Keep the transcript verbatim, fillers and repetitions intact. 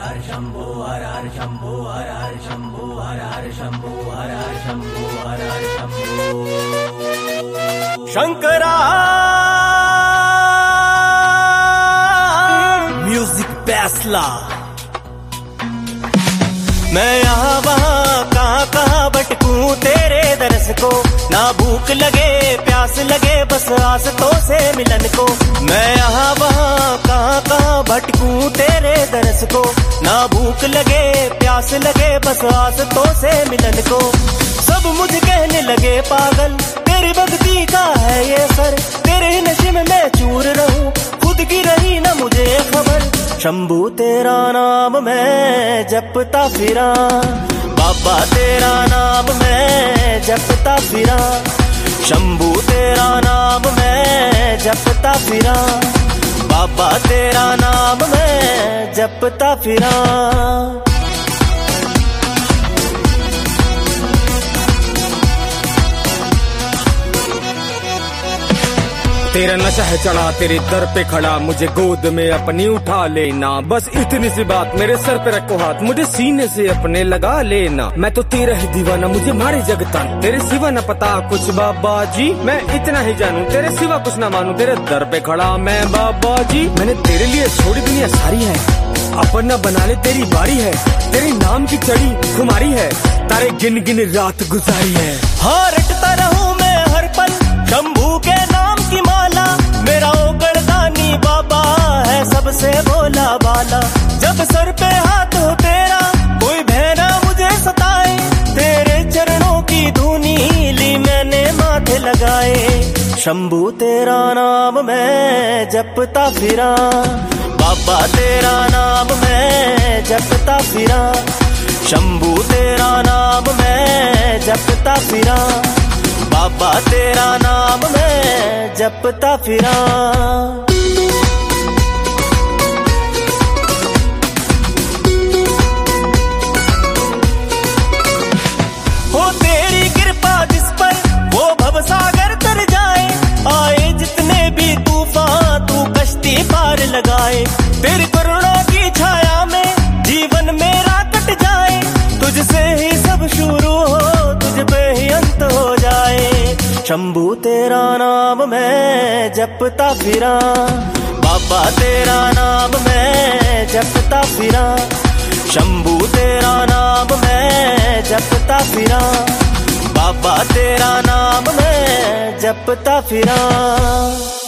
हर शंभो हर हर शंभो हर हर शंभो हर हर शंभो हर हर शंभो हर हर शंभो शंकरा म्यूजिक बैसला। मैं यहाँ वहाँ कहाँ कहाँ भटकूं तेरे दरस को, ना भूख लगे प्यास लगे बस आसतों से मिलन को। मैं यहाँ वहाँ कहाँ कहाँ भटकूं तेरे दरस को, ना भूख लगे प्यास लगे बस आसतों से मिलन को। सब मुझे कहने लगे पागल, तेरी भक्ति का है ये सर, तेरे नशे में मैं चूर रहूं, खुद की रही न मुझे खबर। शंभू तेरा नाम मैं जपता फिरा, बाबा तेरा नाम मैं जपता फिरा। शंभू तेरा नाम मैं जपता फिरा, बाबा तेरा नाम मैं जपता फिरा। तेरा नशा है चढ़ा तेरे दर पे खड़ा, मुझे गोद में अपनी उठा लेना। बस इतनी सी बात, मेरे सर पे रखो हाथ, मुझे सीने से अपने लगा लेना। मैं तो तेरा ही दीवाना, मुझे मारे जगता, तेरे सिवा न पता कुछ बाबा जी। मैं इतना ही जानू, तेरे सिवा कुछ ना मानू, तेरे दर पे खड़ा मैं बाबा जी। मैंने तेरे लिए छोड़ी दुनिया सारी है, अपना बना ले तेरी बारी है। तेरे नाम की चढ़ी खुमारी है, तारे गिन गिन रात गुजारी है। हाँ रटता रहूं मैं हर पल शंभू के नाम की माला, मेरा ओगड़दानी बाबा है सबसे भोला बाला। जब सर पे हाथ हो तेरा कोई भैना मुझे सताए, तेरे चरणों की धूनी ली मैंने माथे लगाए। शंभू तेरा नाम मैं जपता फिरा, बाबा तेरा नाम मैं जपता फिरा। शंभू तेरा नाम मैं जपता फिरा, बाबा तेरा नाम मैं जपता फिरा। हो तेरी कृपा जिस पर वो भवसागर तर जाए, आए जितने भी तूफान तू कश्ती पार लगाए। तेरी करुणा की छाया में जीवन मेरा कट जाए, तुझसे ही सब शुरू हो तुझ पे ही अंत हो जाए। शंभू तेरा नाम मैं जपता फिरा, बाबा तेरा नाम मैं जपता फिरा। शंभू तेरा नाम मैं जपता फिरा, बाबा तेरा नाम मैं जपता फिरा।